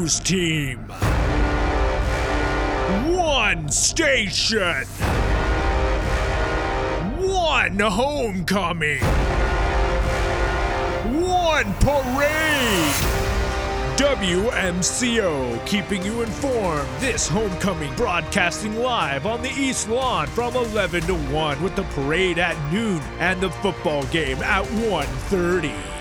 news team. One station. One homecoming. One parade. WMCO, keeping you informed. This homecoming broadcasting live on the East Lawn from 11 to 1 with the parade at noon and the football game at 1:30.